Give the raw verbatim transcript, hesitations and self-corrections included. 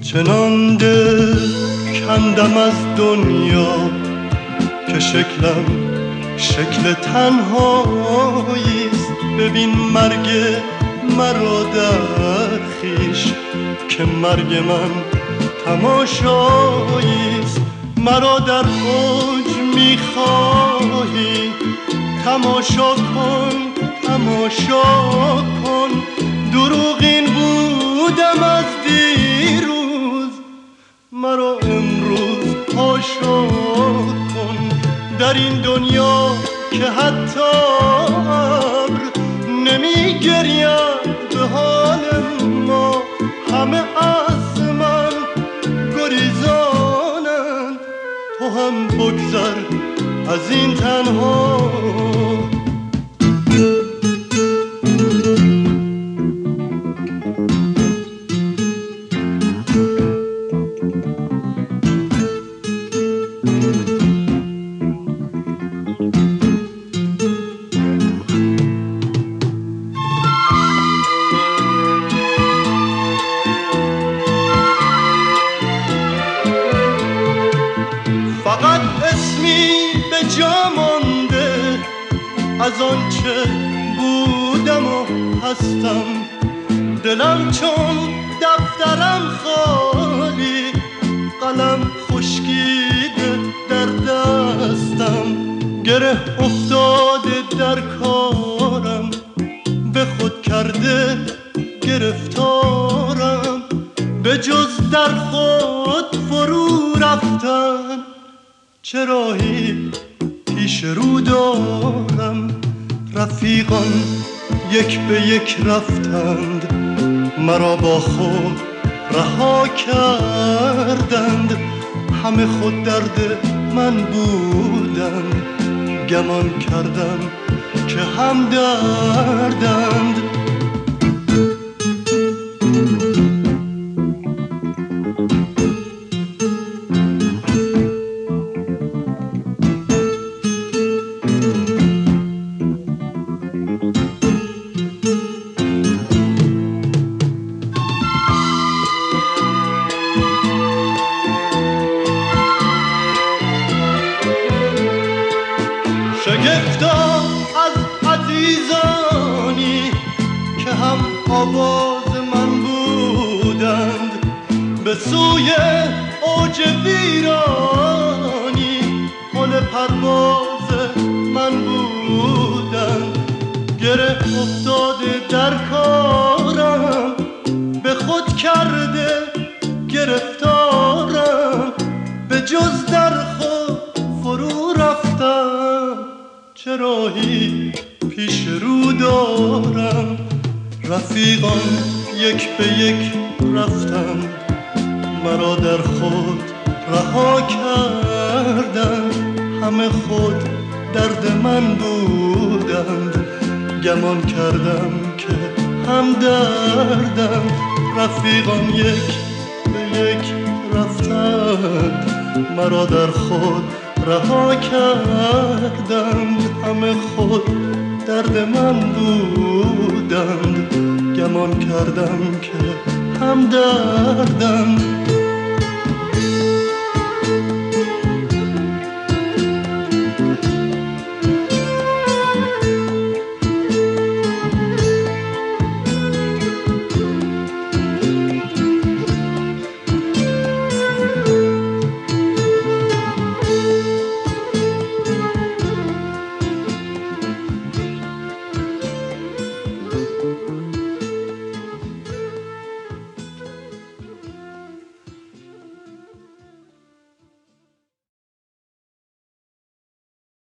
چنان دل کندم از دنیا که شکلم شکل تنهاییست. ببین مرگ مرا در خویش که مرگ من تماشاییست. مرا در اوج میخواهی تماشا کن تماشا کن. دروغین بودم از دیروز مرا امروز حاشا کن. در این دنیا که حتی ابر نمی گرید به حال ما، همه از من گریزانند. تو هم بگذر از این تنها. فقط اسمی به جا مانده از آنچه بودم و هستم. دلم چون دفترم خالی، قلم خشکیده در دستم. گره افتاده در کارم، به خود کرده گرفتارم. به جز در خود فرو رفتن چه راهی پیش رو دارم. رفیقان یک به یک رفتند، مرا با خود رها کردند. همه خود درد من بودند، گمان کردم که هم دردند. شگفتا از عزیزانی که هم آواز من بودند، به سوی اوج ویرانی پل پرواز من بودند. گره افتاده در کارم، به خود کرده گرفتارم. به جز در خود فرو رفتم چه راهی پیش رو دارم. رفیقان یک به یک رفتند، مرا در خود رها کردند. همه خود درد من بودند، گمان کردم که هم دردم. رفیقان یک به یک رفتند، مرا در خود رها کردند. همه خود درد من بودند، گمان کردم که هم دردم.